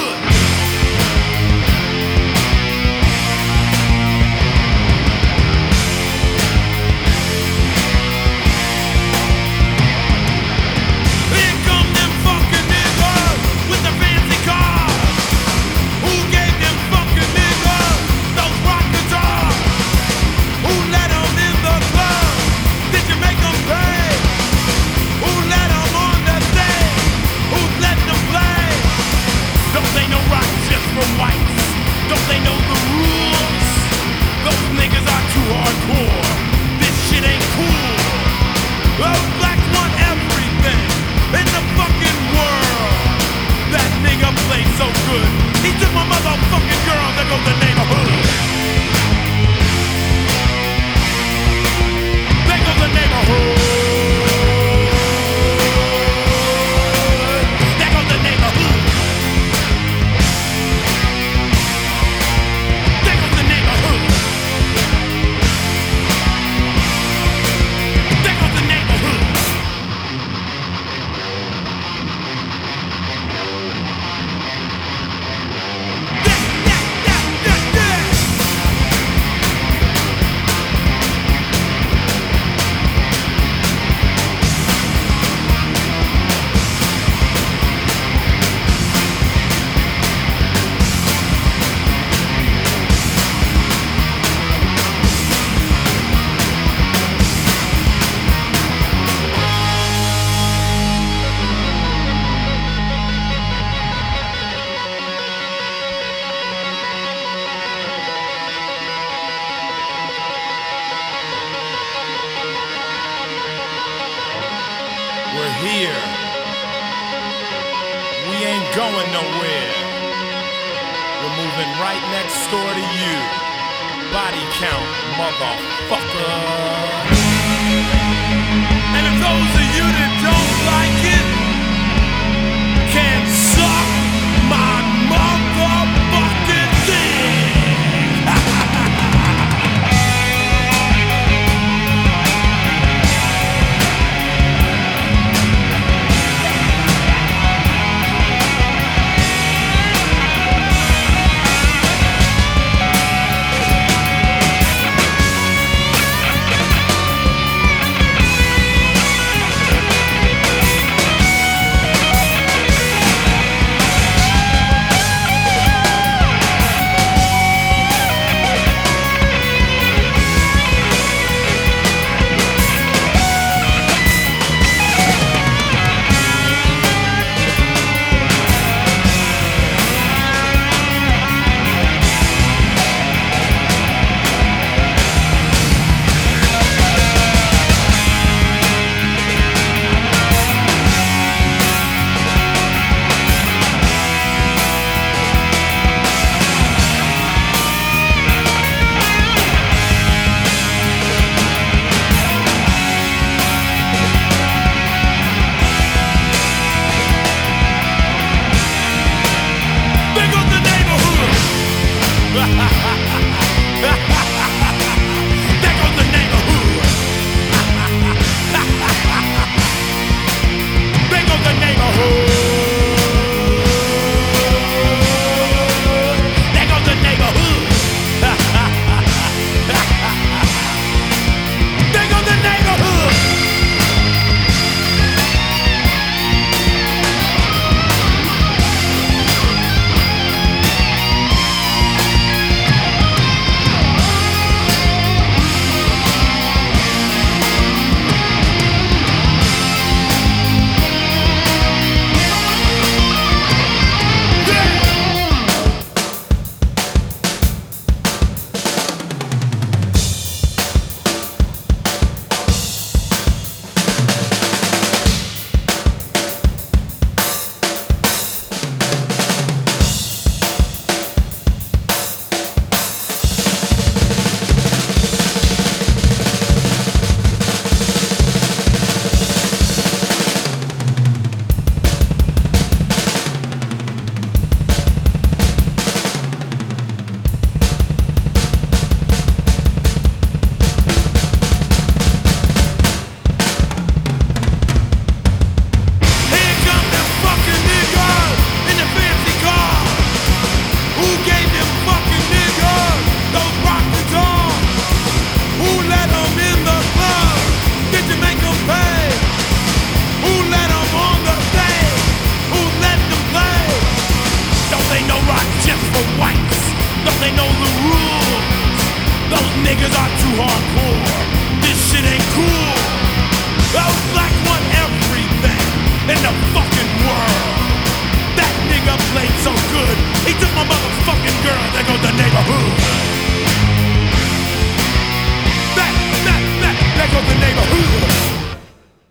hood. Here come them fucking niggas with the fancy cars. Who gave them fucking niggas those rock guitars? Who let them in the club? Did you make them pay? Who let them on the stage? Who's letting them play? Don't they know rock just for whites? Don't they know the rules? Those niggas are too hardcore. This shit ain't cool. Those blacks want everything in the fucking world. That nigga played so good. He took my motherfucking girl. There goes the neighborhood. There goes the neighborhood. There goes the neighborhood. There goes the neighborhood. There goes the neighborhood. We're here. We ain't going nowhere. We're moving right next door to you. Body count, motherfucker. And if those of you that don't like it can suck my motherfucking dick. fucking world. That nigga played so good. He took my motherfucking girl. There goes the neighborhood. There goes the neighborhood.